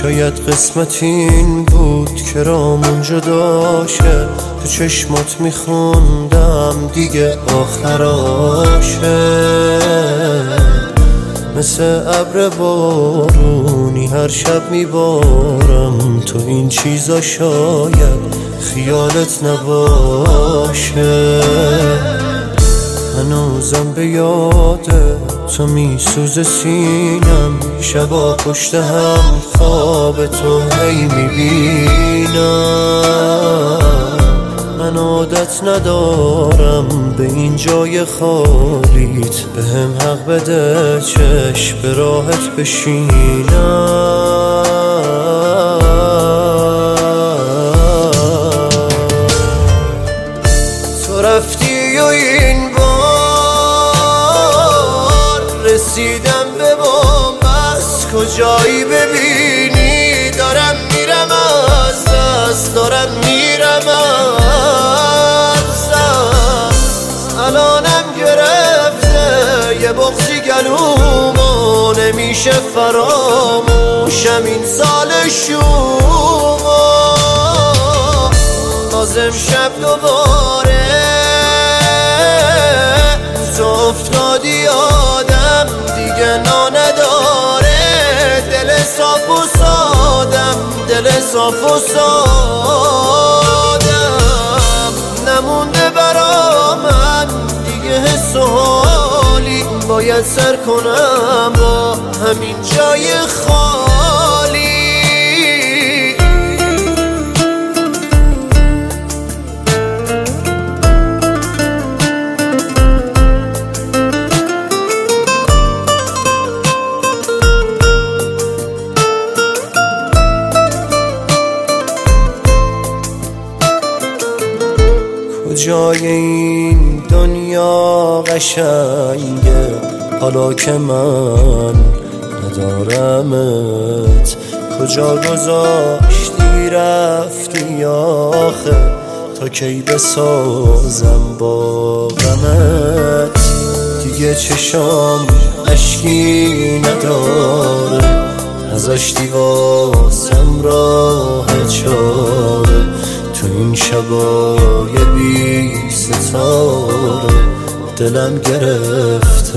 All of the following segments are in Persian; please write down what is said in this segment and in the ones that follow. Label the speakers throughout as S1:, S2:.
S1: شاید قسمت این بود که رامون جدا شه، تو چشمات میخوندم دیگه آخراشه. مثل ابر بارونی هر شب میبارم، تو این چیزا شاید خیالت نباشه. هنوزم به یاده تو میسوزه سینم، شبا پشت هم خواب تو هی میبینم. من عادت ندارم به این جای خالیت، به هم حق بده چشم به راحت بشینم. تو رفتی و این بار رسیدم به بنبست، کجایی ببینی دارم میرم از دست، دارم میرم از دست. الانم گرفته یه بغضی گلومو، نمیشه فراموشم این سال شومو. بازم شب دوباره تو افتادی آدم، دیگه نا نداره دل صاف و سادم، دل صاف و سادم. نمونده برا من دیگه حس و حالی، باید سر کنم با همین جای خالی. کجای این دنیا قشنگه حالا که من ندارمت، کجا گذاشتی رفتی آخه، تا کی بسازم با غمت. دیگه چشام اشکی نداره، نذاشتی واسم راه چاره، تو این شبای بی ستاره دلم گرفته،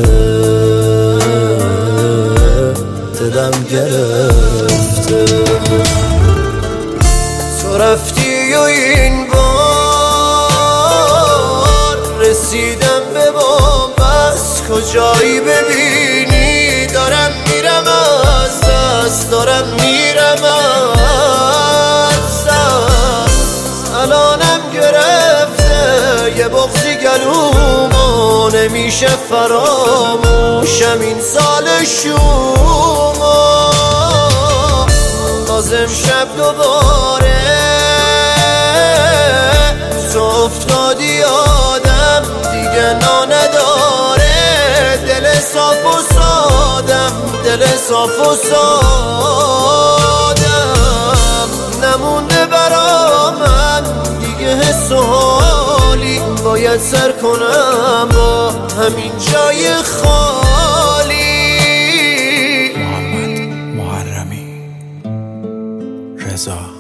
S1: دلم گرفته. تو رفتی و این بار رسیدم به بنبست، کجایی ببینی دارم میرم از دست، دارم میرم از دست. الانم گرفته یه بغضی گلومو، نمیشه فراموشم این سال شومو. بازم شب دوباره تو افتادی آدم، دیگه نا نداره دل صاف و سادم، دل صاف و سادم. نمونده برا من دیگه حس و حالی، باید سر کنم با همین جای خالی.
S2: محمد محرمی رضا